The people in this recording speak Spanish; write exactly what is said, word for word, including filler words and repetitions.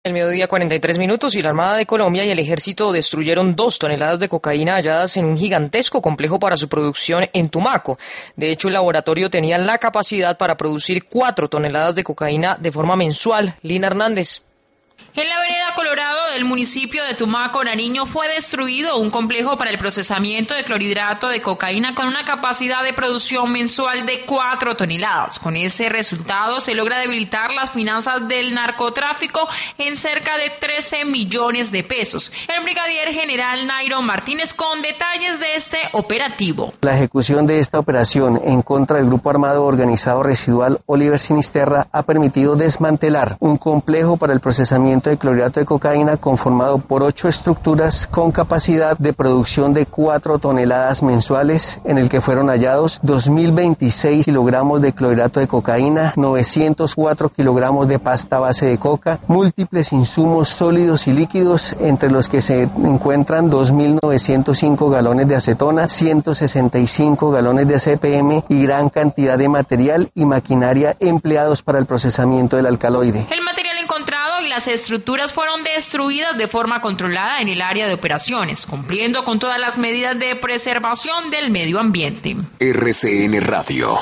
El mediodía cuarenta y tres minutos y la Armada de Colombia y el Ejército destruyeron dos toneladas de cocaína halladas en un gigantesco complejo para su producción en Tumaco. De hecho, el laboratorio tenía la capacidad para producir cuatro toneladas de cocaína de forma mensual. Lina Hernández. En la vereda Colorado del municipio de Tumaco, Nariño, fue destruido un complejo para el procesamiento de clorhidrato de cocaína con una capacidad de producción mensual de cuatro toneladas. Con ese resultado se logra debilitar las finanzas del narcotráfico en cerca de trece millones de pesos. El brigadier general Nairo Martínez con detalles de este operativo. La ejecución de esta operación en contra del grupo armado organizado residual Oliver Sinisterra ha permitido desmantelar un complejo para el procesamiento de clorhidrato de cocaína conformado por ocho estructuras con capacidad de producción de cuatro toneladas mensuales, en el que fueron hallados dos mil veintiséis kilogramos de clorhidrato de cocaína, novecientos cuatro kilogramos de pasta base de coca, múltiples insumos sólidos y líquidos, entre los que se encuentran dos mil novecientos cinco galones de acetona, ciento sesenta y cinco galones de C P M y gran cantidad de material y maquinaria empleados para el procesamiento del alcaloide. El material encontrado y las estructuras fueron destruidas de forma controlada en el área de operaciones, cumpliendo con todas las medidas de preservación del medio ambiente. R C N Radio.